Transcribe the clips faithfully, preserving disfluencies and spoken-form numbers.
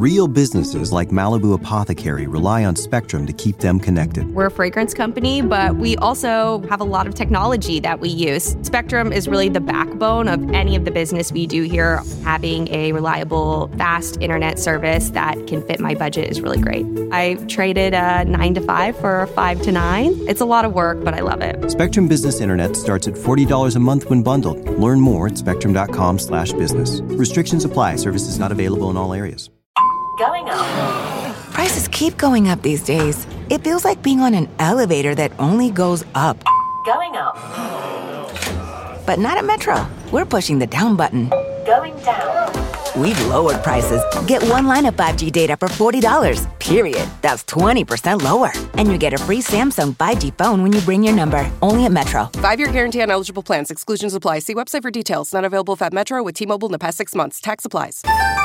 Real businesses like Malibu Apothecary rely on Spectrum to keep them connected. We're a fragrance company, but we also have a lot of technology that we use. Spectrum is really the backbone of any of the business we do here. Having a reliable, fast internet service that can fit my budget is really great. I traded a nine to five for a five to nine. It's a lot of work, but I love it. Spectrum Business Internet starts at forty dollars a month when bundled. Learn more at spectrum.com slash business. Restrictions apply. Services not available in all areas. Going up. Prices keep going up these days. It feels like being on an elevator that only goes up. Going up. But not at Metro. We're pushing the down button. Going down. We've lowered prices. Get one line of five G data for forty dollars, period. That's twenty percent lower. And you get a free Samsung five G phone when you bring your number. Only at Metro. Five-year guarantee on eligible plans. Exclusions apply. See website for details. Not available if at Metro with T-Mobile in the past six months. Tax applies.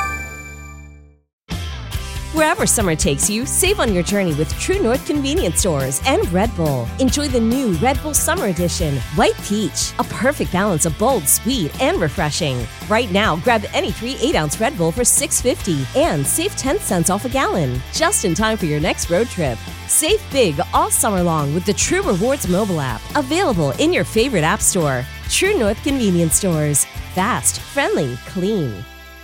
Wherever summer takes you, save on your journey with True North Convenience Stores and Red Bull. Enjoy the new Red Bull Summer Edition, White Peach, a perfect balance of bold, sweet, and refreshing. Right now, grab any three eight-ounce Red Bull for six dollars and fifty cents and save ten cents off a gallon, just in time for your next road trip. Save big all summer long with the True Rewards mobile app, available in your favorite app store. True North Convenience Stores. Fast, friendly, clean.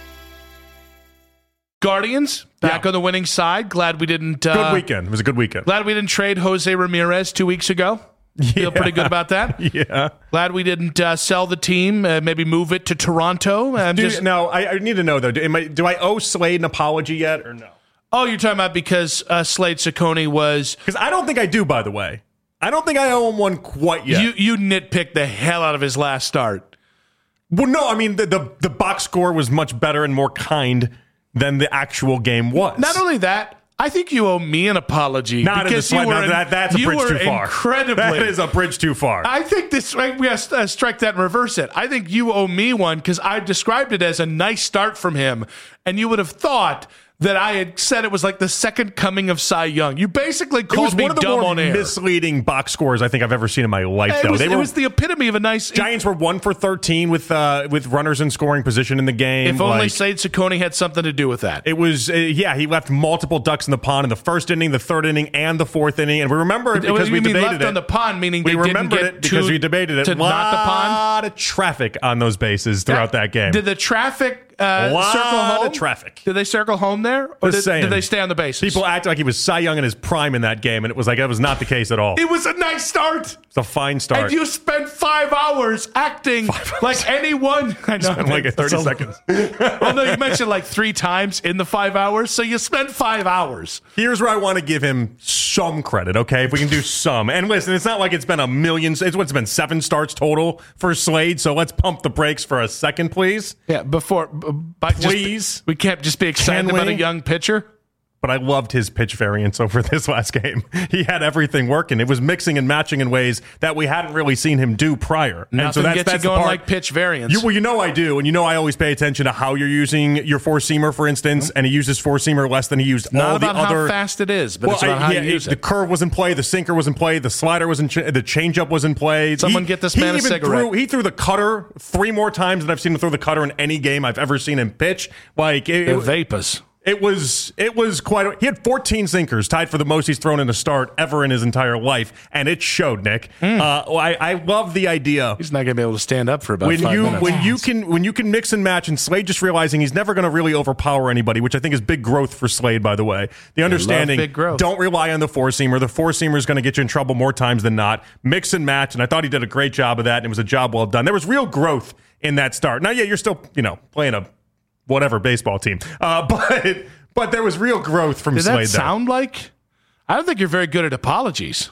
Guardians, back Yeah. on the winning side. Glad we didn't... Uh, Good weekend. It was a good weekend. Glad we didn't trade Jose Ramirez two weeks ago. Yeah. Feel pretty good about that. Yeah. Glad we didn't uh, sell the team, uh, maybe move it to Toronto. Um, Do, just, now, I, I need to know, though, do, am I, do I owe Slade an apology yet or no? oh, you're talking about because uh, Slade Ciccone was... Because I don't think I do, by the way. I don't think I owe him one quite yet. You, you nitpicked the hell out of his last start. Well, no, I mean, the, the, the box score was much better and more kind than the actual game was. Not only that, I think you owe me an apology. Not because in the you slight, were no, that, that's a you bridge were too far. Incredibly, that is a bridge too far. I think this, like, we have to uh, strike that and reverse it. I think you owe me one because I described it as a nice start from him, and you would have thought that I had said it was like the second coming of Cy Young. You basically it called was me one of the dumb more on air. misleading box scores I think I've ever seen in my life, It though. was, they it were, was the epitome of a nice... Giants were one for thirteen with uh, with runners in scoring position in the game. If only like, Slade Ciccone had something to do with that. It was, uh, yeah, he left multiple ducks in the pond in the first inning, the third inning, and the fourth inning. And we remember it because you we mean debated left it. on the pond, meaning we they remembered didn't get it because to, we debated it. to A lot not the pond? of traffic on those bases throughout that, game. Did the traffic uh, A lot circle home? of traffic. Did they circle home there? Or Just did, saying. did they stay on the bases? People acted like he was Cy Young in his prime in that game, and it was like that was not the case at all. It was a nice start. It's a fine start. And you spent five hours acting Five hours. like anyone. I know, Spent like thirty a- seconds. Well, no, you mentioned like three times in the five hours, so you spent five hours. Here's where I want to give him some credit, okay? If we can do some. And listen, it's not like it's been a million. It's what's been seven starts total for Slade, so let's pump the brakes for a second, please. Yeah, before, by Please. just, we can't just be excited Can about we? a young pitcher. But I loved his pitch variance over this last game. He had everything working. It was mixing and matching in ways that we hadn't really seen him do prior. Nothing and so that's, gets that's you the going part. like pitch variance. You, well, you know I do, and you know I always pay attention to how you're using your four-seamer, for instance, and he uses four-seamer less than he used Not all about the other... how fast it is, but well, it's about I- how yeah, you use it, it. The curve was in play, the sinker was in play, the slider was in, ch- the changeup was in play. Someone He- get this he man a even cigarette. Threw, he threw the cutter three more times than I've seen him throw the cutter in any game I've ever seen him pitch. Like it, The it, vapors. It was it was quite. A, he had fourteen sinkers, tied for the most he's thrown in a start ever in his entire life, and it showed. Nick, mm. uh, I, I love the idea. He's not going to be able to stand up for about when five you minutes. when you can when you can mix and match, and Slade just realizing he's never going to really overpower anybody, which I think is big growth for Slade. By the way, the understanding big growth. Don't rely on the four seamer. The four seamer is going to get you in trouble more times than not. Mix and match, and I thought he did a great job of that, and it was a job well done. There was real growth in that start. Now, yeah, you're still you know playing a whatever baseball team, uh, but. But there was real growth from Did Slade. that sound there. like? I don't think you're very good at apologies.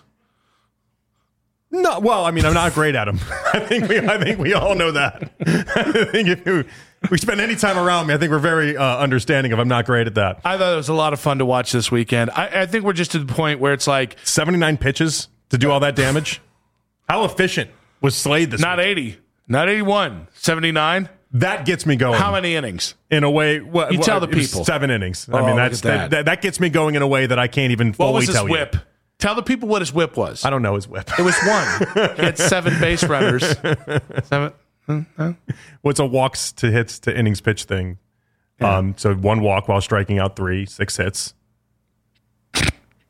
No, well, I mean, I'm not great at them. I think we, I think we all know that. I think if you, we spend any time around me, I think we're very uh, understanding of I'm not great at that. I thought it was a lot of fun to watch this weekend. I, I think we're just to the point where it's like seventy-nine pitches to do all that damage. How efficient was Slade this not week? eighty, not eighty-one, seventy-nine. That gets me going. How many innings? In a way, well, you tell the it was people. Seven innings. Oh, I mean, look that's at that. That, that, that gets me going in a way that I can't even fully What was his tell whip? you. Tell the people what his whip was. I don't know his whip. It was one. He had seven base runners. Seven. What's a walks to hits to innings pitch thing? Yeah. Um, so one walk while striking out three, six hits. It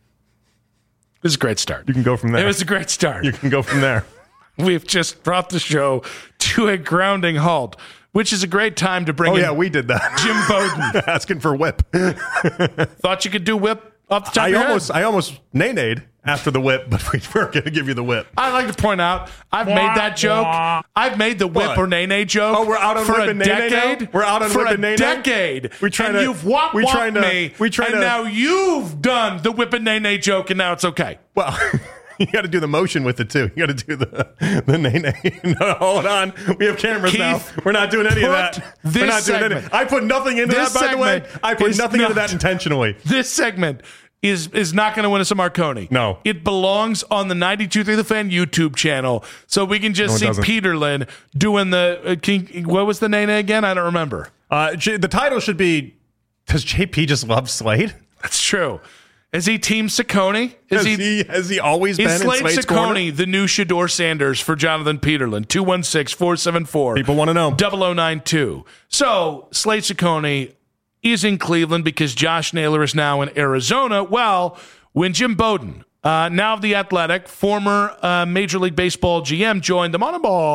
was a great start. You can go from there. It was a great start. You can go from there. We've just brought the show to a grounding halt, which is a great time to bring Oh, in yeah, we did that. Jim Bowden. Asking for whip. Thought you could do whip off the top I of your almost, head. I almost nay-nayed after the whip, but we weren't going to give you the whip. I'd like to point out, I've made that joke. I've made the whip What? or nay-nay joke Oh, we're out on for whip a and nay-nay now? decade. We're out on for whip a and nay-nay? decade. We trying and to- you've wop we wop trying to- me. we trying and to- now you've done the whip and nay-nay joke, and now it's okay. Well, you got to do the motion with it, too. You got to do the, the nay-nay. No, hold on. We have cameras Keith, now. We're not doing any of put that. this We're not doing segment- any. I put nothing into this that, by the way. segment I put is nothing into not- that intentionally. This segment is is not going to win us a Marconi. No. It belongs on the ninety-two point three The Fan YouTube channel, so we can just No, it see doesn't. Peterlin doing the, uh, can, what was the nay-nay again? I don't remember. Uh, J- the title should be, does J P just love Slade? That's true. Is he Team Saccone? Is Has he, has he always been Is in Slade Slade's corner? Saccone the new Shador Sanders for Jonathan Peterlin? two one six, four seven four People want to know. double oh nine two. So Slade Saccone is in Cleveland because Josh Naylor is now in Arizona. Well, when Jim Bowden, uh, now of The Athletic, former uh, Major League Baseball G M, joined the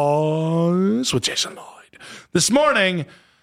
Moneyball with Jason Lloyd this morning,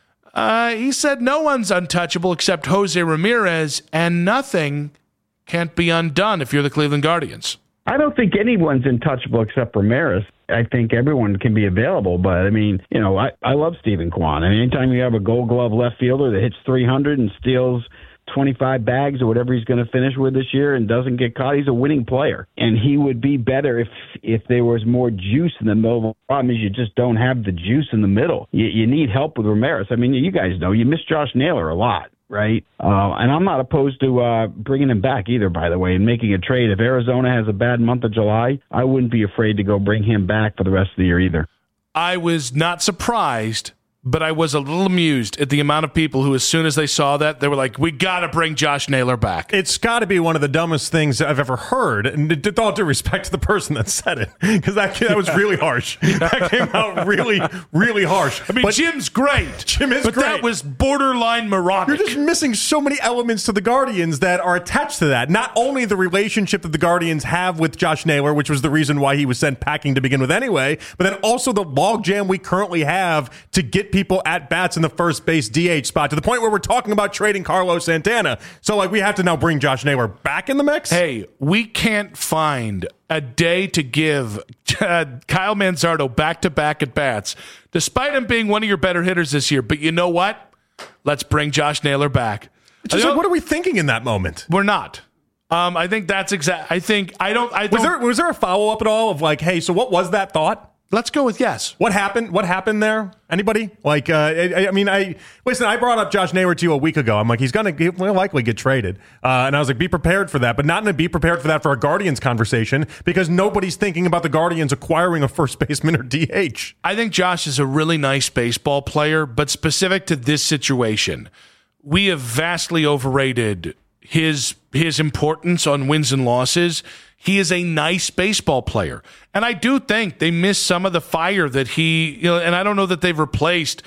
uh, he said no one's untouchable except Jose Ramirez, and nothing can't be undone if you're the Cleveland Guardians. I don't think anyone's untouchable except Ramirez. I think everyone can be available, but I mean, you know, I, I love Stephen Kwan. I mean, anytime you have a Gold Glove left fielder that hits three hundred and steals twenty-five bags or whatever he's going to finish with this year and doesn't get caught, he's a winning player. And he would be better if if there was more juice in the middle. The problem is you just don't have the juice in the middle. You, you need help with Ramirez. I mean, you guys know, you miss Josh Naylor a lot. Right. Uh, and I'm not opposed to uh, bringing him back either, by the way, and making a trade. If Arizona has a bad month of July, I wouldn't be afraid to go bring him back for the rest of the year either. I was not surprised, but I was a little amused at the amount of people who, as soon as they saw that, they were like, we got to bring Josh Naylor back. It's got to be one of the dumbest things I've ever heard, and with all due respect to the person that said it, because that, that was really harsh. That came out really, really harsh. I mean, but Jim's great. Jim is but great. that was borderline moronic. You're just missing so many elements to the Guardians that are attached to that. Not only the relationship that the Guardians have with Josh Naylor, which was the reason why he was sent packing to begin with anyway, but then also the logjam we currently have to get people at bats in the first base D H spot, to the point where we're talking about trading Carlos Santana. So, like, we have to now bring Josh Naylor back in the mix? Hey, we can't find a day to give uh, Kyle Manzardo back-to-back at bats, despite him being one of your better hitters this year. But you know what? Let's bring Josh Naylor back. It's just like, what are we thinking in that moment? We're not. Um, I think that's exact. I think I don't. I don't. Was there was there a follow up at all of like, hey, so what was that thought? Let's go with yes. What happened? What happened there? Anybody? Like, uh, I, I mean, I listen. I brought up Josh Naylor to you a week ago. I'm like, he's gonna he will likely get traded, uh, and I was like, be prepared for that, but not in a be prepared for that for a Guardians conversation, because nobody's thinking about the Guardians acquiring a first baseman or D H. I think Josh is a really nice baseball player, but specific to this situation, we have vastly overrated his his importance on wins and losses. He is a nice baseball player. And I do think they missed some of the fire that he, you know, and I don't know that they've replaced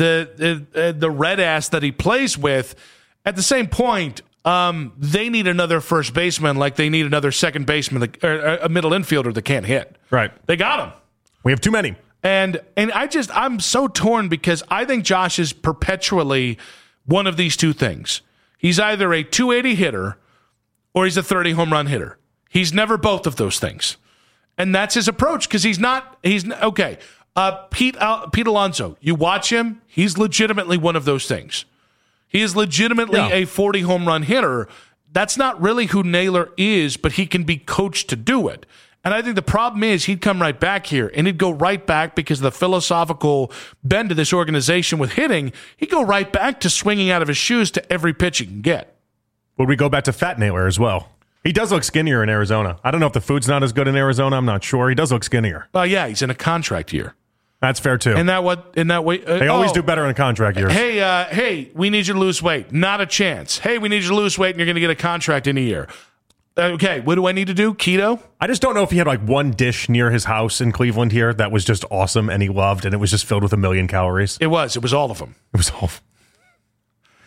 the the, the red ass that he plays with. At the same point, um, they need another first baseman like they need another second baseman, that, or a middle infielder that can't hit. Right. They got him. We have too many. And and I just, I'm so torn because I think Josh is perpetually one of these two things. He's either a two eighty hitter or he's a thirty home run hitter. He's never both of those things. And that's his approach, because he's not, he's, okay, uh, Pete uh, Pete Alonso, you watch him, he's legitimately one of those things. He is legitimately Yeah. a forty home run hitter. That's not really who Naylor is, but he can be coached to do it. And I think the problem is he'd come right back here, and he'd go right back because of the philosophical bend to this organization with hitting. He'd go right back to swinging out of his shoes to every pitch he can get. Would we go back to Fat Naylor as well? He does look skinnier in Arizona. I don't know if the food's not as good in Arizona. I'm not sure. He does look skinnier. Oh, uh, yeah, he's in a contract year. That's fair, too. And that what in that way, uh, they always oh, do better in contract years. Hey, uh, hey, we need you to lose weight. Not a chance. Hey, we need you to lose weight, and you're going to get a contract in a year. Okay, what do I need to do? Keto? I just don't know if he had like one dish near his house in Cleveland here that was just awesome and he loved, and it was just filled with a million calories. It was. It was all of them. It was all.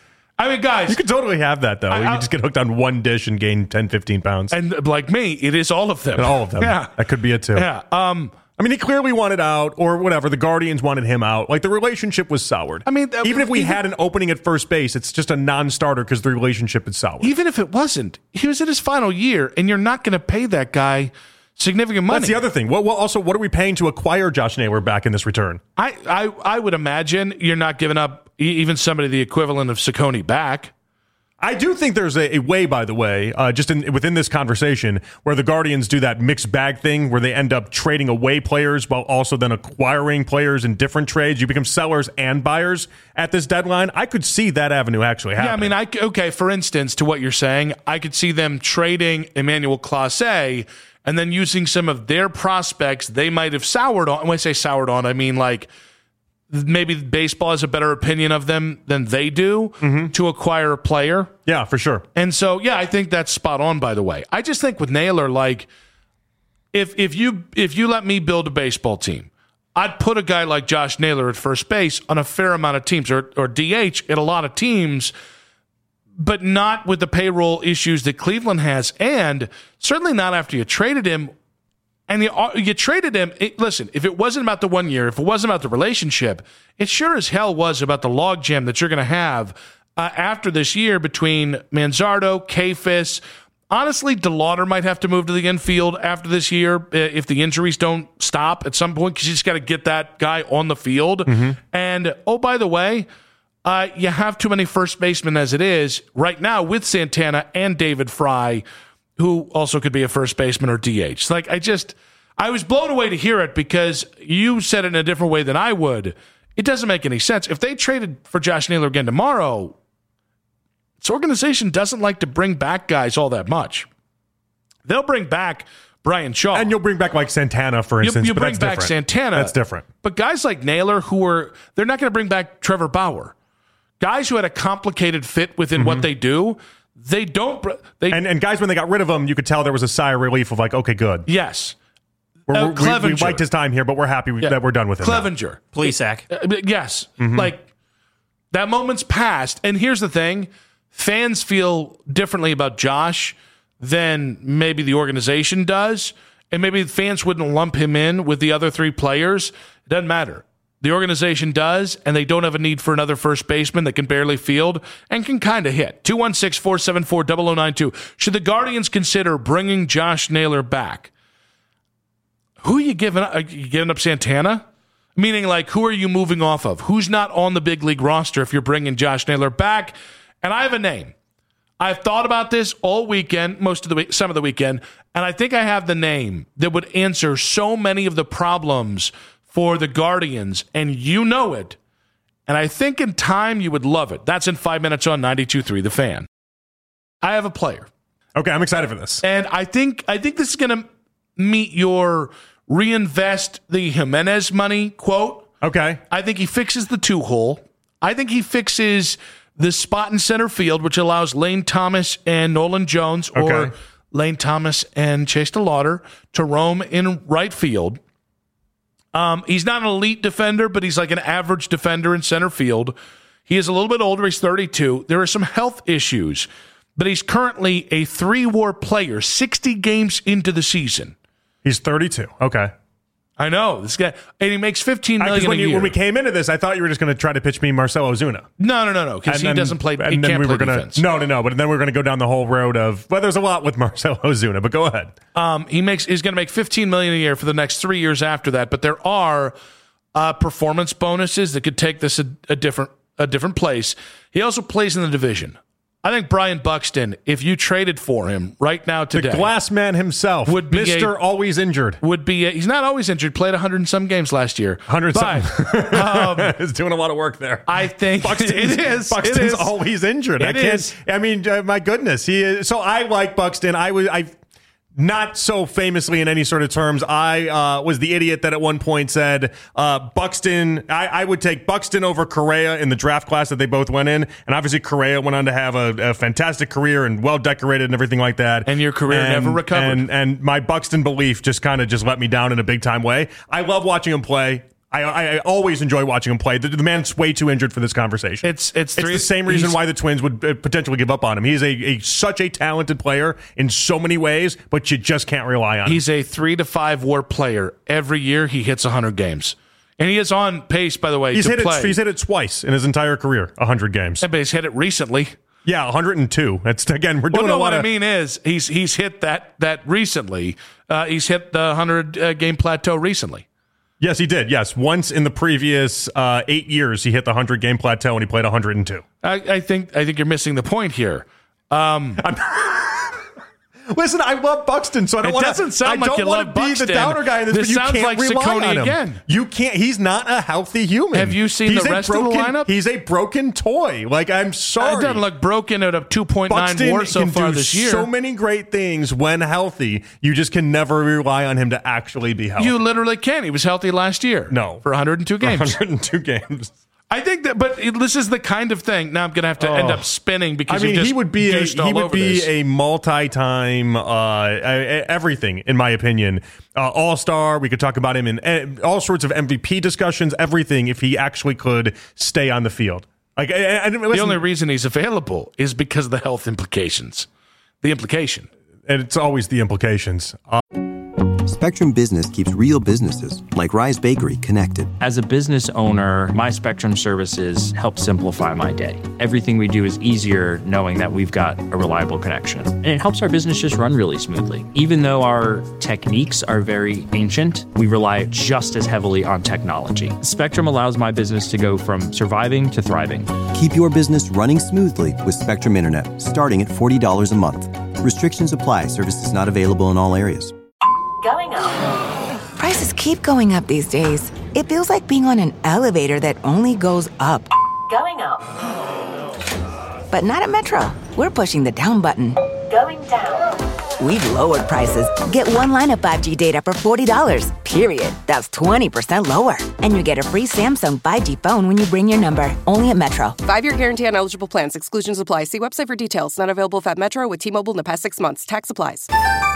I mean, guys. You could totally have that, though. I, you just get hooked on one dish and gain ten, fifteen pounds. And like me, it is all of them. And all of them. Yeah. That could be it, too. Yeah. Um, I mean, he clearly wanted out, or whatever. The Guardians wanted him out. Like, the relationship was soured. I mean, uh, even if we even, had an opening at first base, it's just a non-starter because the relationship is soured. Even if it wasn't, he was in his final year, and you're not going to pay that guy significant money. That's the other thing. What, what also, what are we paying to acquire Josh Naylor back in this return? I, I, I would imagine you're not giving up e- even somebody the equivalent of Ciccone back. I do think there's a, a way, by the way, uh, just in, within this conversation, where the Guardians do that mixed bag thing where they end up trading away players while also then acquiring players in different trades. You become sellers and buyers at this deadline. I could see that avenue actually happening. Yeah, I mean, I, okay, for instance, to what you're saying, I could see them trading Emmanuel Clase and then using some of their prospects they might have soured on. When I say soured on, I mean like maybe baseball has a better opinion of them than they do mm-hmm. to acquire a player. Yeah, for sure. And so, yeah, I think that's spot on, by the way. I just think with Naylor, like, if if you if you let me build a baseball team, I'd put a guy like Josh Naylor at first base on a fair amount of teams, or, or D H at a lot of teams, but not with the payroll issues that Cleveland has, and certainly not after you traded him. And you, you traded him. It, listen, if it wasn't about the one year, if it wasn't about the relationship, it sure as hell was about the logjam that you're going to have uh, after this year between Manzardo, Kayfis. Honestly, DeLauder might have to move to the infield after this year uh, if the injuries don't stop at some point, because you just got to get that guy on the field. Mm-hmm. And, oh, by the way, uh, you have too many first basemen as it is right now with Santana and David Fry, who also could be a first baseman or D H. Like, I just, I was blown away to hear it because you said it in a different way than I would. It doesn't make any sense. If they traded for Josh Naylor again tomorrow, this organization doesn't like to bring back guys all that much. They'll bring back Brian Shaw. And you'll bring back like Santana, for instance. You, you but bring that's back different. Santana. That's different. But guys like Naylor, who are, they're not going to bring back Trevor Bauer. Guys who had a complicated fit within mm-hmm. what they do, They don't. They and, and guys, when they got rid of him, you could tell there was a sigh of relief of like, okay, good. Yes. We're, Uh, we, we Clevenger. liked his time here, but we're happy Yeah. that we're done with him. Clevenger. Plesac. Uh, yes. Like, that moment's passed. And here's the thing. Fans feel differently about Josh than maybe the organization does. And maybe fans wouldn't lump him in with the other three players. It doesn't matter. The organization does, and they don't have a need for another first baseman that can barely field and can kind of hit. two one six, four seven four, zero zero nine two. Should the Guardians consider bringing Josh Naylor back? Who are you giving up? Are you giving up Santana? Meaning, like, who are you moving off of? Who's not on the big league roster if you're bringing Josh Naylor back? And I have a name. I've thought about this all weekend, most of the week, some of the weekend, and I think I have the name that would answer so many of the problems for the Guardians, and you know it. And I think in time you would love it. That's in five minutes on ninety-two point three The Fan. I have a player. Okay, I'm excited for this. And I think I think this is going to meet your reinvest the Jimenez money quote. Okay. I think he fixes the two-hole. I think he fixes the spot in center field, which allows Lane Thomas and Nolan Jones, or Okay. Lane Thomas and Chase DeLauder, to roam in right field. Um, he's not an elite defender, but he's like an average defender in center field. He is a little bit older. He's thirty-two. There are some health issues, but he's currently a three-war player, sixty games into the season. He's thirty-two. Okay. I know this guy, and he makes fifteen million I, when, a you, year. when we came into this, I thought you were just going to try to pitch me Marcelo Ozuna. No, no, no, no, because he then, doesn't play. He and then can't we play were gonna, defense. No, no, no. But then we were going to go down the whole road of well, there's a lot with Marcelo Ozuna. But go ahead. Um, he makes. He's going to make fifteen million a year for the next three years after that. But there are uh, performance bonuses that could take this a, a different a different place. He also plays in the division. I think Brian Buxton, if you traded for him right now today, the glass man himself, would be Mister a, Always Injured, would be. A, he's not always injured. Played a hundred and some games last year. Hundred some. um, He's doing a lot of work there. I think Buxton's, it is. Buxton's it is. always injured. It I can't. is. I mean, uh, my goodness, he is. So I like Buxton. I was. I. Not so famously in any sort of terms. I uh, was the idiot that at one point said uh, Buxton. I, I would take Buxton over Correa in the draft class that they both went in, and obviously Correa went on to have a, a fantastic career and well decorated and everything like that. And your career and, never recovered. And, and my Buxton belief just kind of just let me down in a big time way. I love watching him play. I, I always enjoy watching him play. The, the man's way too injured for this conversation. It's it's, three, it's the same reason why the Twins would uh, potentially give up on him. He's a, a such a talented player in so many ways, but you just can't rely on him. He's a three to five WAR player. Every year he hits one hundred games. And he is on pace, by the way, he's to hit play. It, he's hit it twice in his entire career, one hundred games. Yeah, but he's hit it recently. Yeah, one hundred two. That's again, we're doing well, no, a lot what of... I mean is he's he's hit that that recently. Uh, he's hit the one hundred uh, game plateau recently. Yes, he did. Yes, once in the previous uh, eight years, he hit the one hundred game plateau and he played one hundred two. I, I think I think you're missing the point here. Um, Listen, I love Buxton, so I don't it want to. doesn't sound I like don't you want love to be Buxton. the downer guy in this, This but you sounds can't like rely Ciccone on him. again. You can't. He's not a healthy human. Have you seen he's the rest broken, of the lineup? He's a broken toy. Like, I'm sorry. It doesn't look broken at a two point nine Buxton WAR so can far do this year. So many great things when healthy. You just can never rely on him to actually be healthy. You literally can. He was healthy last year. No, for one hundred two games. one hundred two games. I think that, but it, this is the kind of thing. Now I'm going to have to oh. end up spinning because I mean, you just he would be a, he would be this. a multi-time uh, everything, in my opinion, uh, all-star. We could talk about him in uh, all sorts of M V P discussions. Everything if he actually could stay on the field. Like, I, I, listen, the only reason he's available is because of the health implications. The implication, and it's always the implications. Uh, Spectrum Business keeps real businesses, like Rise Bakery, connected. As a business owner, my Spectrum services help simplify my day. Everything we do is easier knowing that we've got a reliable connection. And it helps our business just run really smoothly. Even though our techniques are very ancient, we rely just as heavily on technology. Spectrum allows my business to go from surviving to thriving. Keep your business running smoothly with Spectrum Internet, starting at forty dollars a month. Restrictions apply. Services not available in all areas. Going up. Prices keep going up these days. It feels like being on an elevator that only goes up. Going up. But not at Metro. We're pushing the down button. Going down. We've lowered prices. Get one line of five G data for forty dollars, period. That's twenty percent lower. And you get a free Samsung five G phone when you bring your number. Only at Metro. Five-year guarantee on eligible plans. Exclusions apply. See website for details. Not available if at Metro with T-Mobile in the past six months. Tax applies.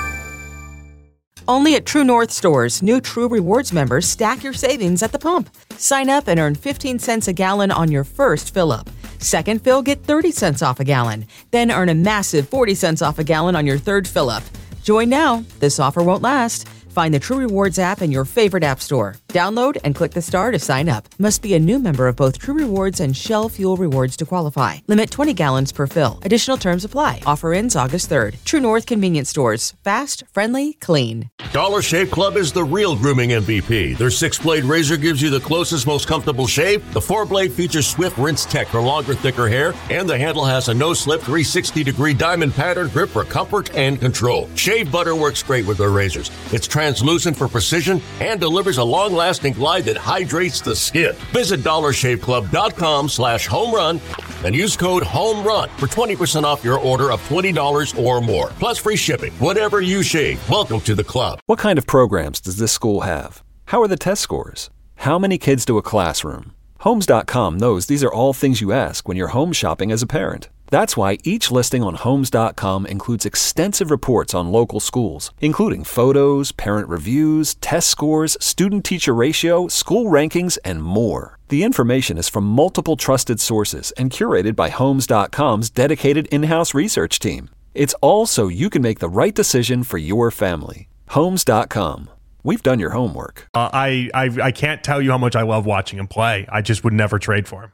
Only at True North stores, new True Rewards members stack your savings at the pump. Sign up and earn fifteen cents a gallon on your first fill-up. Second fill, get thirty cents off a gallon. Then earn a massive forty cents off a gallon on your third fill-up. Join now. This offer won't last. Find the True Rewards app in your favorite app store. Download and click the star to sign up. Must be a new member of both True Rewards and Shell Fuel Rewards to qualify. Limit twenty gallons per fill. Additional terms apply. Offer ends August third. True North Convenience Stores. Fast, friendly, clean. Dollar Shave Club is the real grooming M V P. Their six-blade razor gives you the closest, most comfortable shave. The four-blade features swift rinse tech for longer, thicker hair. And the handle has a no-slip three hundred sixty degree diamond pattern grip for comfort and control. Shave butter works great with their razors. It's translucent for precision and delivers a long-lasting glide that hydrates the skin. Visit dollar shave club dot com slash home run and use code HOMERUN for twenty percent off your order of twenty dollars or more. Plus free shipping. Whatever you shave, welcome to the club. What kind of programs does this school have? How are the test scores? How many kids do a classroom? Homes dot com knows these are all things you ask when you're home shopping as a parent. That's why each listing on Homes dot com includes extensive reports on local schools, including photos, parent reviews, test scores, student-teacher ratio, school rankings, and more. The information is from multiple trusted sources and curated by Homes dot com's dedicated in-house research team. It's all so you can make the right decision for your family. Homes dot com. We've done your homework. Uh, I, I I can't tell you how much I love watching him play. I just would never trade for him.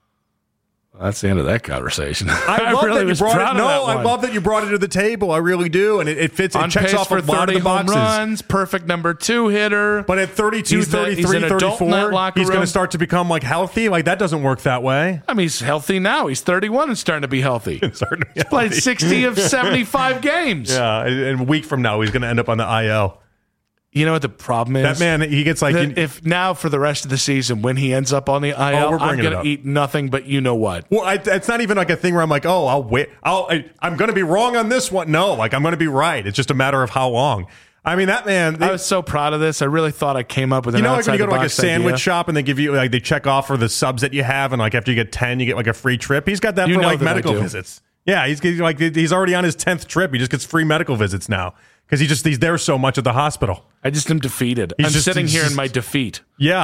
That's the end of that conversation. I, I love really that you brought it. No, I love that you brought it to the table. I really do, and it, it fits. On it checks pace off for a lot of the boxes. Home runs, perfect number two hitter. But at thirty-two, he's thirty-three, the, he's thirty-four, he's going to start to become like healthy. Like that doesn't work that way. I mean, he's healthy now. He's thirty-one and starting to be healthy. He's to be he's played sixty of seventy-five games. Yeah, and a week from now, he's going to end up on the I L. You know what the problem is? That man, he gets like... You, if now for the rest of the season, when he ends up on the I L, oh, I'm going to eat nothing but you know what. Well, I, it's not even like a thing where I'm like, oh, I'll wait. I'll, I, I'm going to be wrong on this one. No, like I'm going to be right. It's just a matter of how long. I mean, that man... They, I was so proud of this. I really thought I came up with an You know, like when you go to like a box sandwich idea. shop and they give you, like they check off for the subs that you have, and like after you get ten, you get like a free trip. He's got that You for know like that I medical do. visits. Yeah, he's he's like he's already on his tenth trip. He just gets free medical visits now because he just he's there so much at the hospital. I just am defeated. He's I'm just- sitting he's here just- in my defeat. Yeah,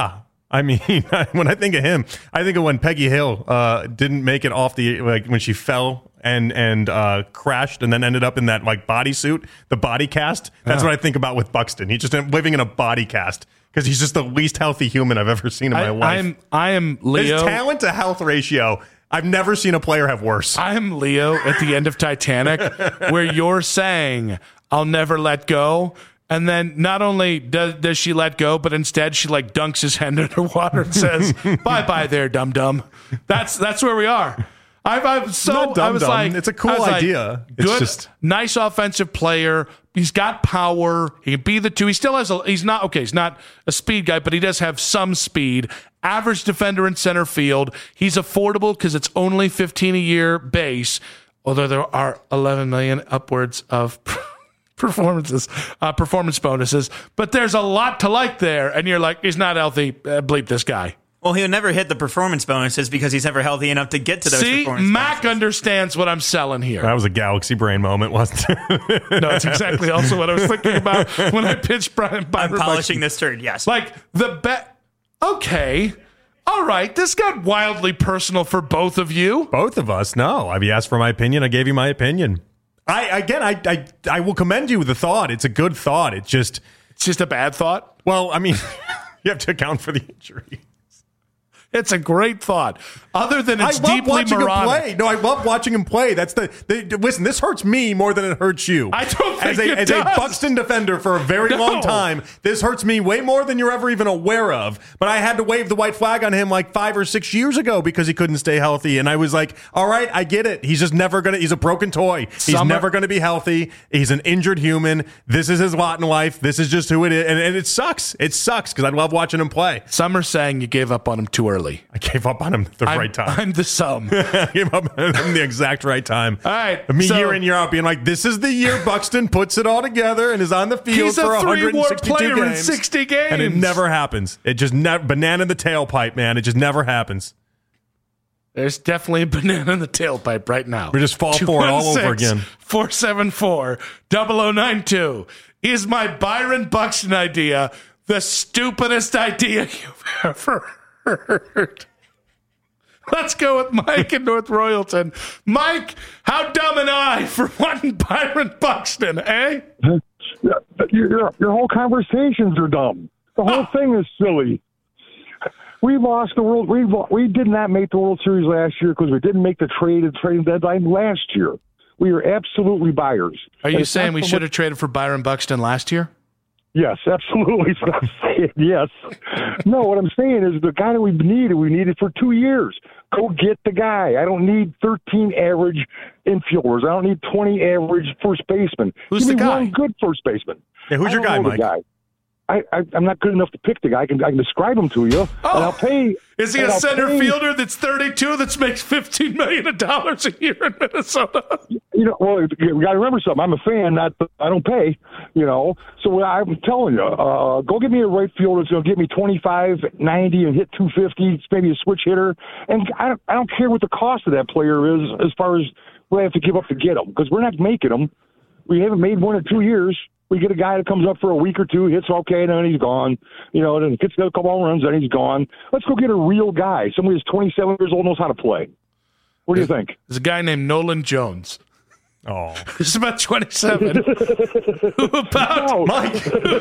I mean, when I think of him, I think of when Peggy Hill uh, didn't make it off the, like when she fell and and uh, crashed and then ended up in that like bodysuit, the body cast. That's Yeah. what I think about with Buxton. He's just living in a body cast because he's just the least healthy human I've ever seen in my I, life. I'm I am Leo. His talent to health ratio, I've never seen a player have worse. I'm Leo at the end of Titanic, where you're saying, I'll never let go. And then not only does, does she let go, but instead she like dunks his head underwater and says, bye bye there, dum dum. That's that's where we are. I've, I've so Not dumb I was dumb. like, It's a cool I was like, idea. It's Good, just- nice offensive player. He's got power. He can be the two. He still has a. He's not okay. He's not a speed guy, but he does have some speed. Average defender in center field. He's affordable because it's only fifteen a year base. Although there are eleven million upwards of performances, uh, performance bonuses. But there's a lot to like there, and you're like, he's not healthy. Uh, bleep this guy. Well, he'll never hit the performance bonuses because he's never healthy enough to get to those See, performance Mac bonuses. understands what I'm selling here. That was a galaxy brain moment, wasn't it? No, it's exactly also what I was thinking about when I pitched Brian. I'm polishing this turd, yes. Like the bet. Okay. All right. This got wildly personal for both of you. Both of us. No, I've asked for my opinion. I gave you my opinion. I again, I, I, I will commend you with the thought. It's a good thought. It's just, it's just a bad thought. Well, I mean, you have to account for the injury. It's a great thought. Other than it's I love deeply watching moronic. him play. No, I love watching him play. That's the, the listen. This hurts me more than it hurts you. I don't think as a it as does. a Buxton defender for a very No. long time. This hurts me way more than you're ever even aware of. But I had to wave the white flag on him like five or six years ago because he couldn't stay healthy, and I was like, "All right, I get it. He's just never gonna. He's a broken toy. He's Summer- never gonna be healthy. He's an injured human. This is his lot in life. This is just who it is, and, and it sucks. It sucks because I love watching him play. Some are saying you gave up on him too early. I gave up on him at the I'm, right time. I'm the sum. I gave up on him the exact right time. All right. Me so year in, year out being like, this is the year Buxton puts it all together and is on the field he's for a three-war one hundred sixty-two player in games. sixty games. And it never happens. It just never, banana in the tailpipe, man. It just never happens. There's definitely a banana in the tailpipe right now. We just fall for it all over again. four seven four, double oh nine two Is my Byron Buxton idea the stupidest idea you've ever heard? Let's go with Mike in North Royalton. Mike, how dumb am I for wanting Byron Buxton, eh? Your, your whole conversations are dumb. The whole thing is silly. We lost the world. We we did not make the World Series last year because we didn't make the trade and trade deadline last year. We are absolutely buyers. Are you And it's saying not we so should much- have traded for Byron Buxton last year? Yes, absolutely. That's what I'm saying. Yes. No, what I'm saying is the guy that we needed, we needed for two years. Go get the guy. I don't need thirteen average infielders. I don't need twenty average first basemen. Who's Give the me guy? one good first baseman. Yeah, who's I your don't guy, know the Mike? Guy. I, I, I'm not good enough to pick the guy. I can, I can describe him to you, and I'll pay. Is he and a I'll center pay- fielder that's thirty-two that makes fifteen million dollars a year in Minnesota? You know, well, you got to remember something. I'm a fan, not I don't pay. You know, so I'm telling you, uh, go get me a right fielder that's going to get me twenty-five, ninety, and hit two fifty. Maybe a switch hitter, and I don't, I don't care what the cost of that player is as far as what I have to give up to get him because we're not making them. We haven't made one in two years. We get a guy that comes up for a week or two, hits okay, and then he's gone. You know, then gets a couple of runs, then he's gone. Let's go get a real guy. Somebody who's twenty-seven years old, knows how to play. What do you think? There's a guy named Nolan Jones. Oh, he's about twenty-seven. Who about Mike?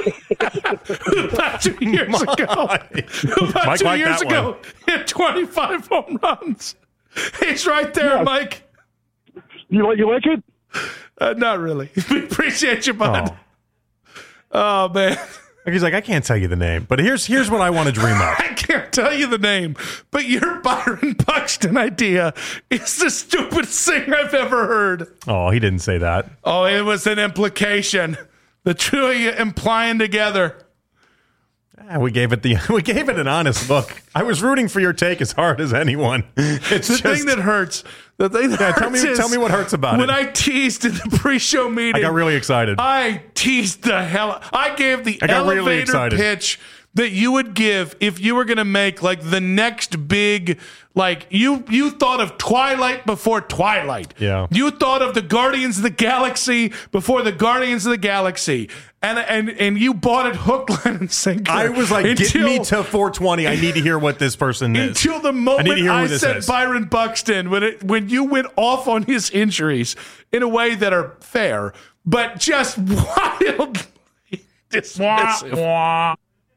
who about two years ago? Who about Mike two liked years that ago one. hit twenty-five home runs? He's right there, Yes. Mike. You like you like it? Uh, not really. We appreciate you, bud. Oh, man. He's like, I can't tell you the name, but here's here's what I want to dream up. I can't tell you the name, but your Byron Buxton idea is the stupidest thing I've ever heard. Oh, he didn't say that. Oh, it was an implication. The two of you implying together. Ah, we gave it the we gave it an honest look. I was rooting for your take as hard as anyone. It's the just, thing that hurts. The thing that Yeah, hurts tell me- is tell me what hurts about when it. I teased in the pre-show meeting. I got really excited. I teased the hell. I gave the I got really elevator excited. pitch that you would give if you were going to make like the next big, like you you thought of Twilight before Twilight. Yeah. You thought of the Guardians of the Galaxy before the Guardians of the Galaxy. And and and you bought it hook, line, and sinker. I was like, until, get me to four twenty. I need to hear what this person is. Until the moment I, I said is. Byron Buxton, when it when you went off on his injuries in a way that are fair, but just wildly dismissive.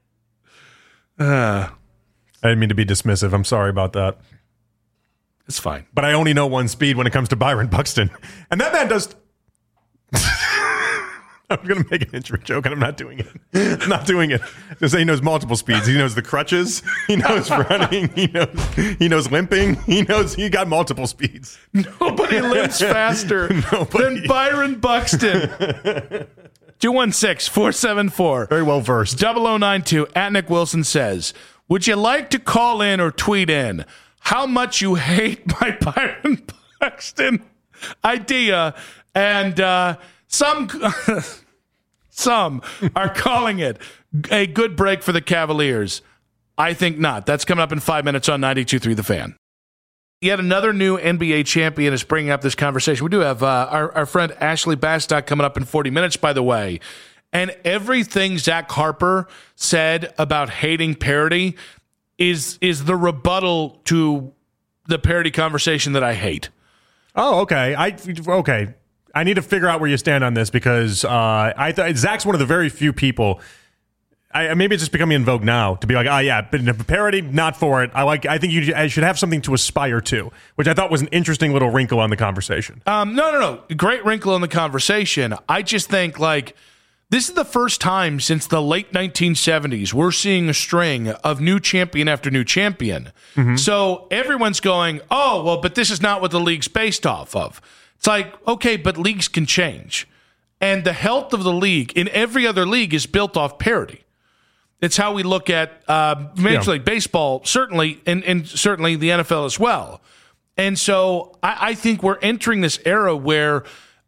Uh, I didn't mean to be dismissive. I'm sorry about that. It's fine. But I only know one speed when it comes to Byron Buxton. And that man does... I'm going to make an injury joke, and I'm not doing it. I'm not doing it. Just say he knows multiple speeds. He knows the crutches. He knows running. He knows he knows limping. He knows he got multiple speeds. Nobody limps faster Nobody. than Byron Buxton. two one six, four seven four. Very well versed. double oh nine two. At Nick Wilson says, would you like to call in or tweet in how much you hate my Byron Buxton idea? And uh, some some are calling it a good break for the Cavaliers. I think not. That's coming up in five minutes on ninety-two point three The Fan. Yet another new N B A champion is bringing up this conversation. We do have uh, our, our friend Ashley Bastock coming up in forty minutes, by the way. And everything Zach Harper said about hating parody is is the rebuttal to the parody conversation that I hate. Oh, okay. I okay. I need to figure out where you stand on this because uh, I thought Zach's one of the very few people. I, maybe it's just becoming in vogue now to be like, oh yeah, but a parody, not for it. I like. I think you I should have something to aspire to, which I thought was an interesting little wrinkle on the conversation. Um, no, no, no, great wrinkle in the conversation. I just think like this is the first time since the late nineteen seventies we're seeing a string of new champion after new champion. Mm-hmm. So everyone's going, oh well, but this is not what the league's based off of. It's like, okay, but leagues can change, and the health of the league in every other league is built off parity. It's how we look at uh, Major League Baseball, certainly, and, and certainly the N F L as well. And so I, I think we're entering this era where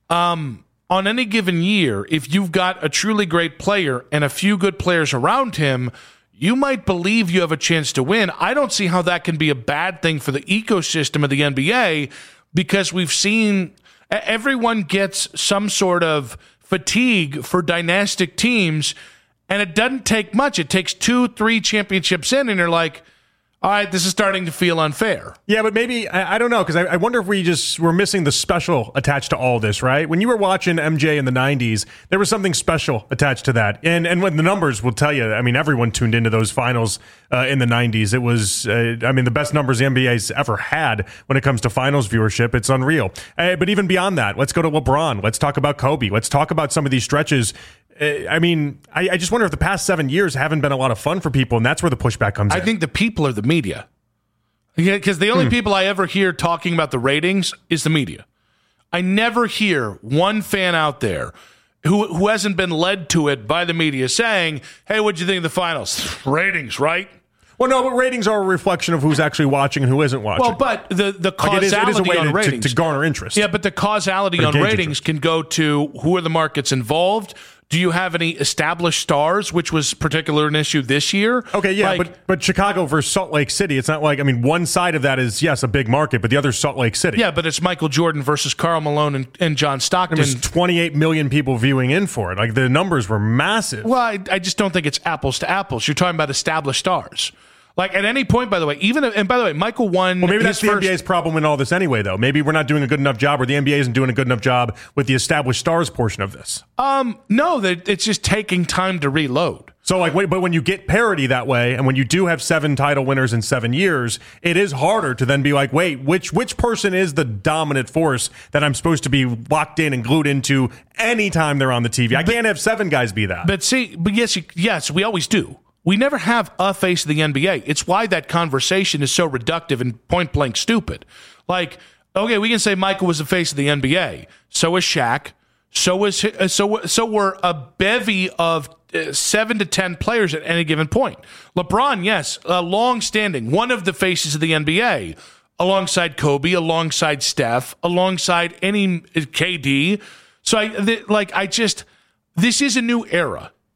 um, on any given year, if you've got a truly great player and a few good players around him, you might believe you have a chance to win. I don't see how that can be a bad thing for the ecosystem of the N B A because we've seen everyone gets some sort of fatigue for dynastic teams. And it doesn't take much. It takes two, three championships in, and you're like, all right, this is starting to feel unfair. Yeah, but maybe, I, I don't know, because I, I wonder if we just were missing the special attached to all this, right? When you were watching M J in the nineties, there was something special attached to that. And and when the numbers will tell you, I mean, everyone tuned into those finals uh, in the nineties. It was, uh, I mean, the best numbers the N B A's ever had when it comes to finals viewership. It's unreal. Uh, but even beyond that, let's go to LeBron. Let's talk about Kobe. Let's talk about some of these stretches. I mean, I, I just wonder if the past seven years haven't been a lot of fun for people, and that's where the pushback comes I in. I think the people are the media. Because the only hmm. people I ever hear talking about the ratings is the media. I never hear one fan out there who who hasn't been led to it by the media saying, hey, what'd you think of the finals? Ratings, right? Well, no, but ratings are a reflection of who's actually watching and who isn't watching. Well, but the, the causality like it is, it is a way on to, ratings. To, to garner interest. Yeah, but the causality but on ratings interest. Can go to who are the markets involved. Do you have any established stars, which was particular an issue this year? Okay, yeah, like, but but Chicago versus Salt Lake City, it's not like, I mean, one side of that is, yes, a big market, but the other is Salt Lake City. Yeah, but it's Michael Jordan versus Karl Malone and, and John Stockton. There was twenty-eight million people viewing in for it. Like, the numbers were massive. Well, I, I just don't think it's apples to apples. You're talking about established stars. Like, at any point, by the way, even if, and by the way, Michael won. Well, maybe that's the first, N B A's problem in all this anyway, though. Maybe we're not doing a good enough job, or the N B A isn't doing a good enough job with the established stars portion of this. Um, no, that it's just taking time to reload. So, like, wait, but when you get parity that way, and when you do have seven title winners in seven years, it is harder to then be like, wait, which which person is the dominant force that I'm supposed to be locked in and glued into anytime they're on the T V? I can't have seven guys be that. But see, but yes, you, yes, we always do. We never have a face of the N B A. It's why that conversation is so reductive and point blank stupid. Like, okay, we can say Michael was the face of the N B A. So was Shaq. So was so so were a bevy of uh, seven to ten players at any given point. LeBron, yes, uh, long-standing, one of the faces of the N B A, alongside Kobe, alongside Steph, alongside any K D. So I th- like I just this is a new era.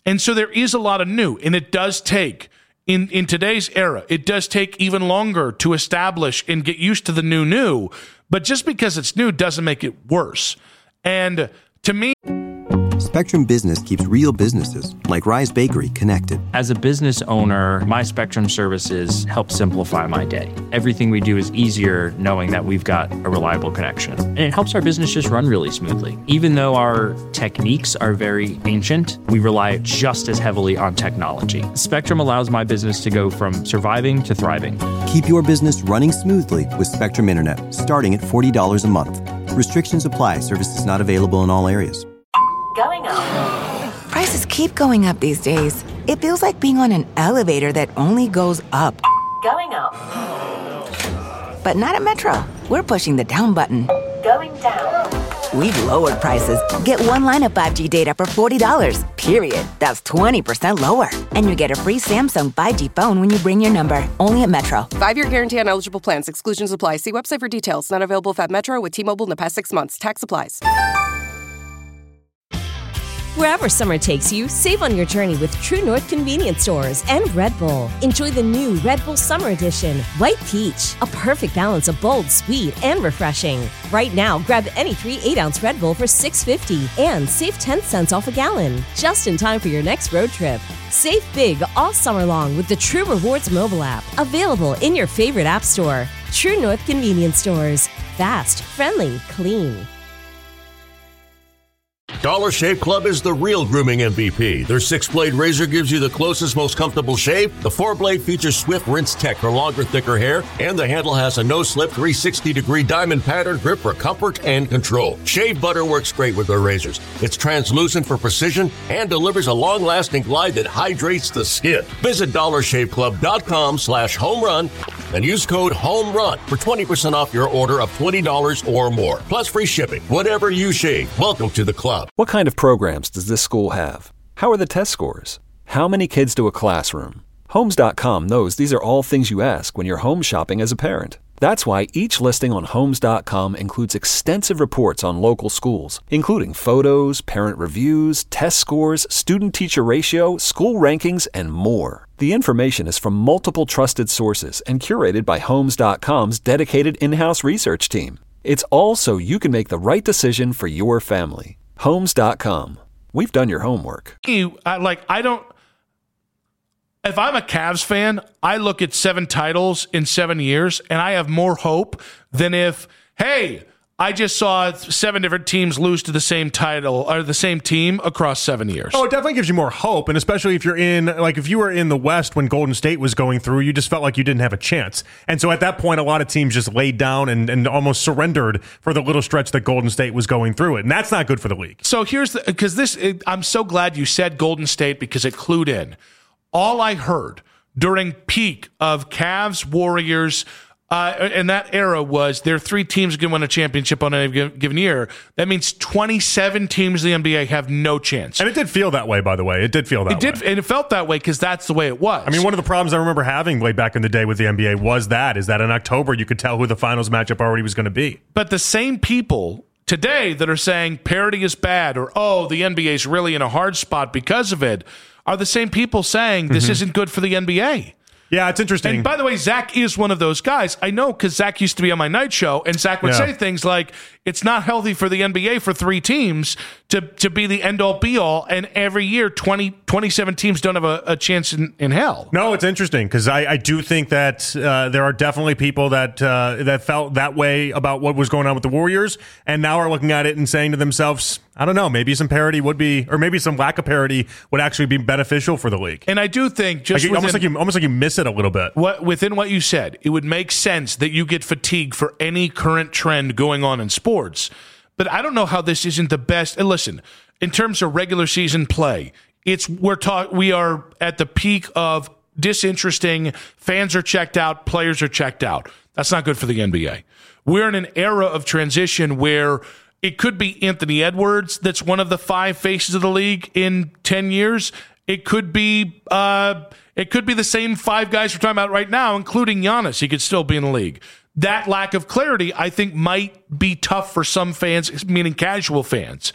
And so there is a lot of new, and it does take, in, in today's era, it does take even longer to establish and get used to the new new, but just because it's new doesn't make it worse. And to me, Spectrum Business keeps real businesses, like Rise Bakery, connected. As a business owner, my Spectrum services help simplify my day. Everything we do is easier knowing that we've got a reliable connection. And it helps our business just run really smoothly. Even though our techniques are very ancient, we rely just as heavily on technology. Spectrum allows my business to go from surviving to thriving. Keep your business running smoothly with Spectrum Internet, starting at forty dollars a month. Restrictions apply. Services not available in all areas. Going up. Prices keep going up these days. It feels like being on an elevator that only goes up. Going up. But not at Metro. We're pushing the down button. Going down. We've lowered prices. Get one line of five G data for forty dollars, period. That's twenty percent lower. And you get a free Samsung five G phone when you bring your number. Only at Metro. Five-year guarantee on eligible plans. Exclusions apply. See website for details. Not available at Metro with T-Mobile in the past six months. Tax applies. Wherever summer takes you, save on your journey with True North Convenience Stores and Red Bull. Enjoy the new Red Bull Summer Edition, White Peach, a perfect balance of bold, sweet, and refreshing. Right now, grab any three eight-ounce Red Bull for six fifty and save ten cents off a gallon, just in time for your next road trip. Save big all summer long with the True Rewards mobile app, available in your favorite app store. True North Convenience Stores. Fast, friendly, clean. Dollar Shave Club is the real grooming M V P. Their six-blade razor gives you the closest, most comfortable shave. The four-blade features Swift Rinse Tech for longer, thicker hair, and the handle has a no-slip three sixty degree diamond pattern grip for comfort and control. Shave butter works great with their razors. It's translucent for precision and delivers a long-lasting glide that hydrates the skin. Visit dollar shave club dot com slash home run and use code HOMERUN for twenty percent off your order of twenty dollars or more, plus free shipping. Whatever you shave, welcome to the club. What kind of programs does this school have? How are the test scores? How many kids do a classroom? Homes dot com knows these are all things you ask when you're home shopping as a parent. That's why each listing on Homes dot com includes extensive reports on local schools, including photos, parent reviews, test scores, student-teacher ratio, school rankings, and more. The information is from multiple trusted sources and curated by Homes dot com's dedicated in-house research team. It's all so you can make the right decision for your family. Homes dot com. We've done your homework. You, I, like, I don't... If I'm a Cavs fan, I look at seven titles in seven years, and I have more hope than if, hey, I just saw seven different teams lose to the same title or the same team across seven years. Oh, it definitely gives you more hope, and especially if you're in, like, if you were in the West when Golden State was going through, you just felt like you didn't have a chance. And so at that point, a lot of teams just laid down and, and almost surrendered for the little stretch that Golden State was going through it, and that's not good for the league. So here's the, because this, it, I'm so glad you said Golden State because it clued in. All I heard during peak of Cavs, Warriors, uh, in that era was there are three teams can win a championship on any given year. That means twenty-seven teams in the N B A have no chance. And it did feel that way, by the way. It did feel that it way. It did, and it felt that way because that's the way it was. I mean, one of the problems I remember having way back in the day with the N B A was that, is that in October you could tell who the finals matchup already was going to be. But the same people today that are saying parity is bad or, oh, the N B A is really in a hard spot because of it, are the same people saying this mm-hmm. isn't good for the N B A. Yeah, it's interesting. And by the way, Zach is one of those guys. I know because Zach used to be on my night show, and Zach would yeah. say things like, it's not healthy for the N B A for three teams to, to be the end-all, be-all, and every year twenty, twenty-seven teams don't have a, a chance in, in hell. No, it's interesting because I, I do think that uh, there are definitely people that uh, that felt that way about what was going on with the Warriors, and now are looking at it and saying to themselves, I don't know, maybe some parity would be, or maybe some lack of parity would actually be beneficial for the league. And I do think just like, within, almost like you almost like you miss it a little bit. What, within what you said, it would make sense that you get fatigue for any current trend going on in sports. But I don't know how this isn't the best. And listen, in terms of regular season play, it's we're talk, we are at the peak of disinteresting. Fans are checked out, players are checked out. That's not good for the N B A. We're in an era of transition where it could be Anthony Edwards that's one of the five faces of the league in ten years. It could be uh, it could be the same five guys we're talking about right now, including Giannis. He could still be in the league. That lack of clarity, I think, might be tough for some fans, meaning casual fans.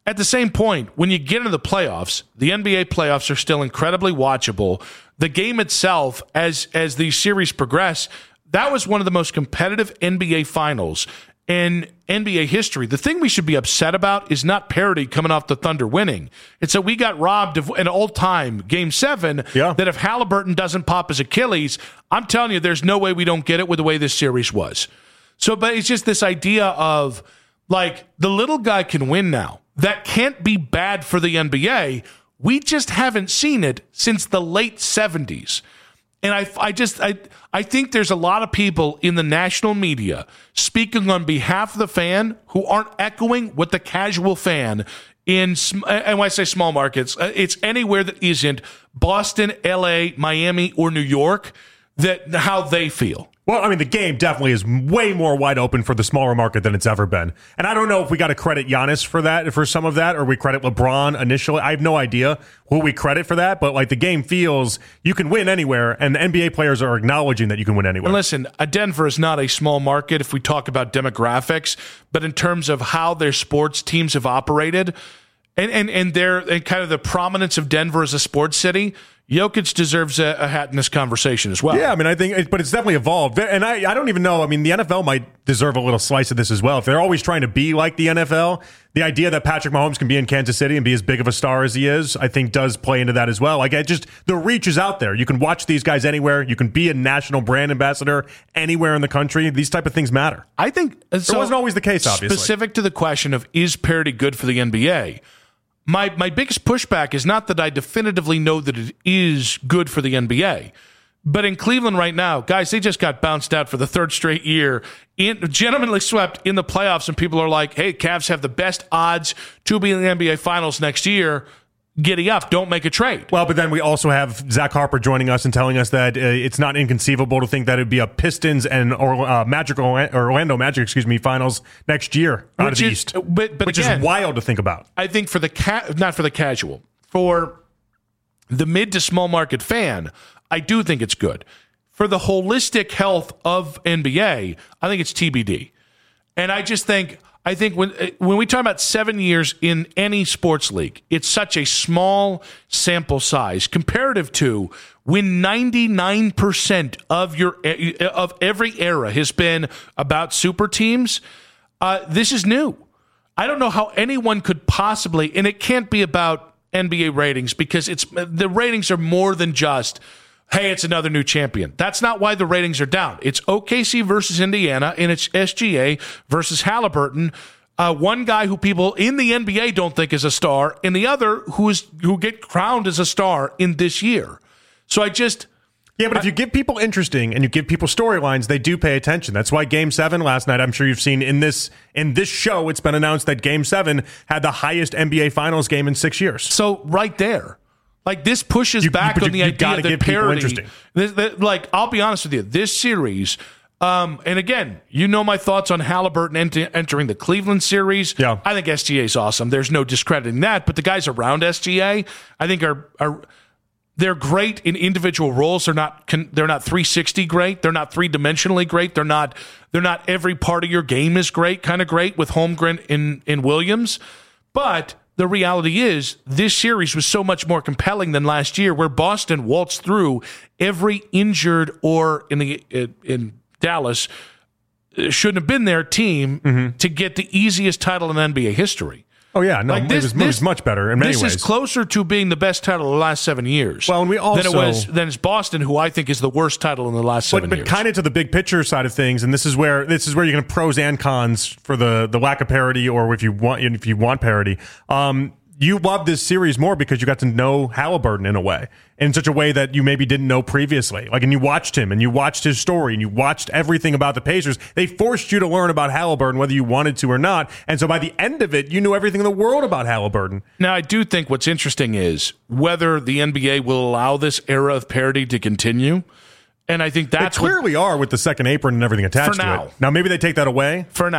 at the same point, when you get into the playoffs, the N B A playoffs are still incredibly watchable. The game itself, as as these series progress, that was one of the most competitive N B A finals in N B A history. The thing we should be upset about is not parity coming off the Thunder winning. It's that we got robbed of an all-time Game seven yeah. that if Halliburton doesn't pop his Achilles, I'm telling you, there's no way we don't get it with the way this series was. So, but it's just this idea of, like, the little guy can win now. That can't be bad for the N B A. We just haven't seen it since the late seventies. And I, I just, I, I think there's a lot of people in the national media speaking on behalf of the fan who aren't echoing what the casual fan in, and when I say small markets, it's anywhere that isn't Boston, L A, Miami, or New York, that how they feel. Well, I mean, the game definitely is way more wide open for the smaller market than it's ever been. And I don't know if we got to credit Giannis for that, for some of that, or we credit LeBron initially. I have no idea who we credit for that, but like the game feels you can win anywhere, and the N B A players are acknowledging that you can win anywhere. And listen, uh, Denver is not a small market if we talk about demographics, but in terms of how their sports teams have operated, and and and their and kind of the prominence of Denver as a sports city, Jokic deserves a, a hat in this conversation as well. Yeah, I mean, I think, it, but it's definitely evolved. And I, I don't even know. I mean, the N F L might deserve a little slice of this as well. If they're always trying to be like the N F L, the idea that Patrick Mahomes can be in Kansas City and be as big of a star as he is, I think does play into that as well. Like, it just, the reach is out there. You can watch these guys anywhere. You can be a national brand ambassador anywhere in the country. These type of things matter. I think it so wasn't always the case, obviously. Specific to the question of, is parity good for the N B A? My my biggest pushback is not that I definitively know that it is good for the N B A, but in Cleveland right now, guys, they just got bounced out for the third straight year, in, gentlemanly swept in the playoffs, and people are like, hey, Cavs have the best odds to be in the N B A Finals next year. Giddy up, don't make a trade. Well, but then we also have Zach Harper joining us and telling us that uh, it's not inconceivable to think that it'd be a Pistons and or, uh, Magic or Orlando Magic, excuse me, finals next year out which of the is, East, but, but which again, is wild to think about. I think for the ca- not for the casual, for the mid to small market fan, I do think it's good. For the holistic health of N B A, I think it's T B D, and I just think. I think when when we talk about seven years in any sports league, it's such a small sample size comparative to when ninety-nine percent of your of every era has been about super teams. Uh, this is new. I don't know how anyone could possibly, and it can't be about N B A ratings because it's the ratings are more than just, hey, it's another new champion. That's not why the ratings are down. It's O K C versus Indiana, and it's S G A versus Halliburton. Uh, one guy who people in the N B A don't think is a star, and the other who is who get crowned as a star in this year. So I just... Yeah, but if you give people interesting and you give people storylines, they do pay attention. That's why Game seven last night, I'm sure you've seen in this in this show, it's been announced that Game seven had the highest N B A Finals game in six years. So right there. Like, this pushes you, back you, on the you idea that parity. This, this, like, I'll be honest with you, this series, um, and again, you know my thoughts on Halliburton ent- entering the Cleveland series. Yeah. I think S G A is awesome. There's no discrediting that, but the guys around S G A, I think are are they're great in individual roles. They're not they're not three sixty great. They're not three dimensionally great. They're not they're not every part of your game is great, kind of great with Holmgren in in Williams, but. The reality is this series was so much more compelling than last year where Boston waltzed through every injured or in the in Dallas shouldn't have been their team mm-hmm. to get the easiest title in N B A history. Oh, yeah. No, like this, it, was, this, it was much better in many this ways. This is closer to being the best title of the last seven years well, and we also, than it was than it's Boston, who I think is the worst title in the last seven but, years. But kind of to the big picture side of things, and this is where this is where you're going to pros and cons for the, the lack of parity or if you want if you want parity. Um, You love this series more because you got to know Halliburton in a way, in such a way that you maybe didn't know previously. Like, and you watched him, and you watched his story, and you watched everything about the Pacers. They forced you to learn about Halliburton, whether you wanted to or not. And so by the end of it, you knew everything in the world about Halliburton. Now, I do think what's interesting is whether the N B A will allow this era of parity to continue. And I think that's they clearly what, are with the second apron and everything attached for now. to it. Now, maybe they take that away. For now.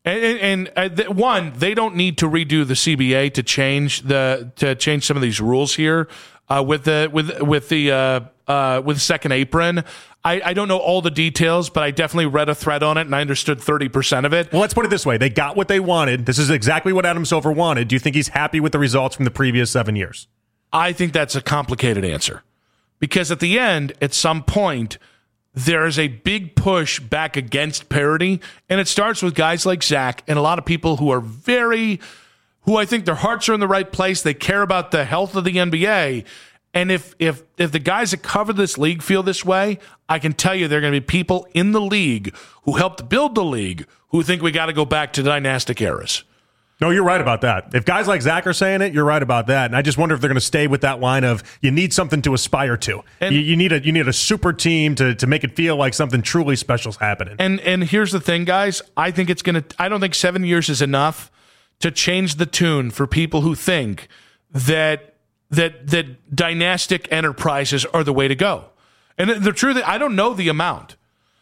And, and, and uh, one, they don't need to redo the C B A to change the to change some of these rules here uh, with the with with the uh, uh, with second apron. I, I don't know all the details, but I definitely read a thread on it and I understood thirty percent of it. Well, let's put it this way: they got what they wanted. This is exactly what Adam Silver wanted. Do you think he's happy with the results from the previous seven years? I think that's a complicated answer because at the end, at some point, there is a big push back against parity, and it starts with guys like Zach and a lot of people who are very, who I think their hearts are in the right place. They care about the health of the N B A, and if if if the guys that cover this league feel this way, I can tell you there are going to be people in the league who helped build the league who think we got to go back to dynastic eras. No, you're right about that. If guys like Zach are saying it, you're right about that. And I just wonder if they're going to stay with that line of you need something to aspire to. And, you, you need a you need a super team to to make it feel like something truly special is happening. And and here's the thing, guys. I think it's going to. I don't think seven years is enough to change the tune for people who think that that that dynastic enterprises are the way to go. And the truth, I don't know the amount,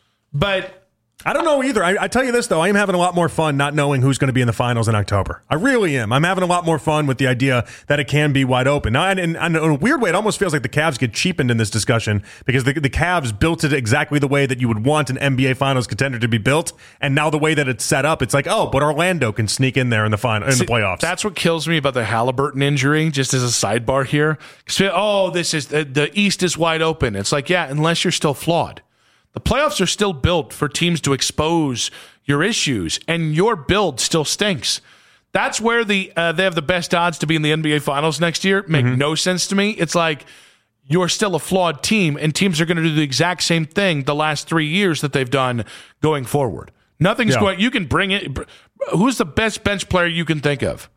but. I don't know either. I, I tell you this, though. I am having a lot more fun not knowing who's going to be in the finals in October. I really am. I'm having a lot more fun with the idea that it can be wide open. Now, and, and, and in a weird way, it almost feels like the Cavs get cheapened in this discussion because the, the Cavs built it exactly the way that you would want an N B A Finals contender to be built. And now the way that it's set up, it's like, oh, but Orlando can sneak in there in the final, in See, the playoffs. That's what kills me about the Halliburton injury, just as a sidebar here. Oh, this is the, the East is wide open. It's like, yeah, unless you're still flawed. The playoffs are still built for teams to expose your issues, and your build still stinks. That's where the uh, they have the best odds to be in the N B A Finals next year. Make mm-hmm. no sense to me. It's like you're still a flawed team, and teams are going to do the exact same thing the last three years that they've done going forward. Nothing's yeah. going. You can bring it. Who's the best bench player you can think of?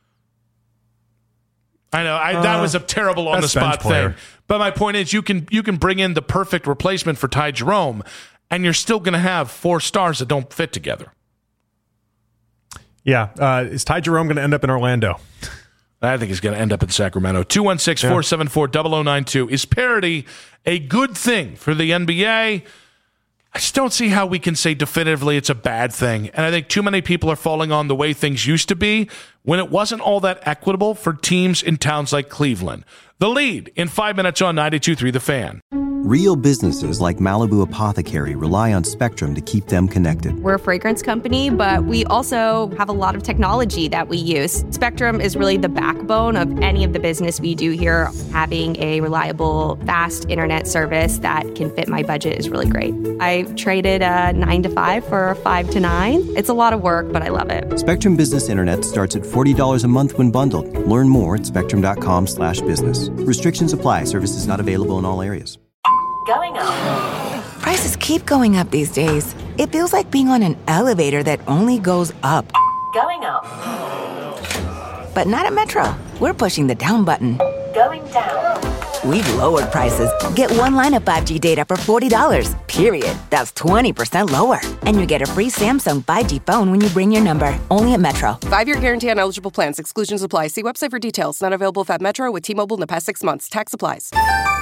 I know I, that uh, was a terrible on the spot thing, but my point is you can you can bring in the perfect replacement for Ty Jerome, and you're still going to have four stars that don't fit together. Yeah, uh, is Ty Jerome going to end up in Orlando? I think he's going to end up in Sacramento. two one six, four seven four, zero zero nine two. Is parity a good thing for the N B A? I just don't see how we can say definitively it's a bad thing. And I think too many people are falling on the way things used to be when it wasn't all that equitable for teams in towns like Cleveland. The Lead in five minutes on ninety-two point three The Fan. Real businesses like Malibu Apothecary rely on Spectrum to keep them connected. We're a fragrance company, but we also have a lot of technology that we use. Spectrum is really the backbone of any of the business we do here. Having a reliable, fast internet service that can fit my budget is really great. I traded a nine to five for a five to nine. It's a lot of work, but I love it. Spectrum Business Internet starts at forty dollars a month when bundled. Learn more at spectrum.com slash business. Restrictions apply. Services not available in all areas. Going up. Prices keep going up these days. It feels like being on an elevator that only goes up. Going up. But not at Metro. We're pushing the down button. Going down. We've lowered prices. Get one line of five G data for forty dollars, period. That's twenty percent lower. And you get a free Samsung five G phone when you bring your number. Only at Metro. Five-year guarantee on eligible plans. Exclusions apply. See website for details. Not available if at Metro with T-Mobile in the past six months. Tax applies.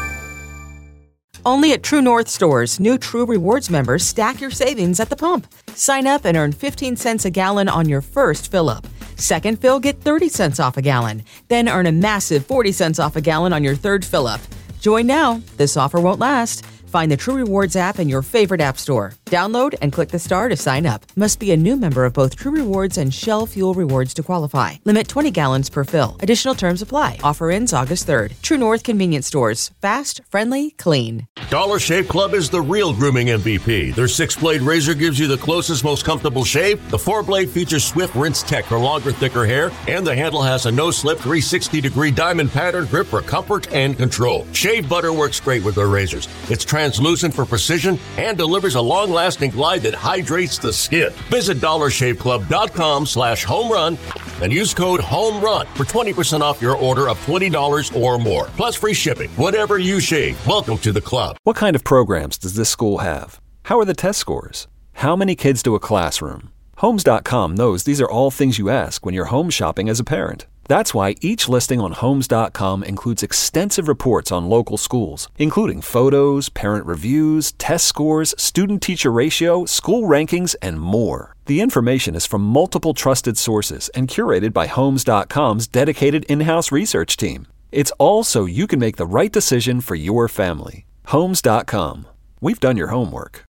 Only at True North stores, new True Rewards members stack your savings at the pump. Sign up and earn fifteen cents a gallon on your first fill-up. Second fill, get thirty cents off a gallon. Then earn a massive forty cents off a gallon on your third fill-up. Join now. This offer won't last. Find the True Rewards app in your favorite app store. Download and click the star to sign up. Must be a new member of both True Rewards and Shell Fuel Rewards to qualify. Limit twenty gallons per fill. Additional terms apply. Offer ends August third. True North Convenience Stores. Fast, friendly, clean. Dollar Shave Club is the real grooming M V P. Their six-blade razor gives you the closest, most comfortable shave. The four-blade features Swift Rinse Tech for longer, thicker hair. And the handle has a no-slip three hundred sixty degree diamond pattern grip for comfort and control. Shave butter works great with their razors. It's translucent for precision and delivers a long-lasting glide that hydrates the skin. Visit dollar shave club dot com slash home run and use code HOMERUN for twenty percent off your order of twenty dollars or more. Plus free shipping. Whatever you shave, welcome to the club. What kind of programs does this school have? How are the test scores? How many kids do a classroom? Homes dot com knows these are all things you ask when you're home shopping as a parent. That's why each listing on Homes dot com includes extensive reports on local schools, including photos, parent reviews, test scores, student-teacher ratio, school rankings, and more. The information is from multiple trusted sources and curated by Homes dot com's dedicated in-house research team. It's all so you can make the right decision for your family. Homes dot com. We've done your homework.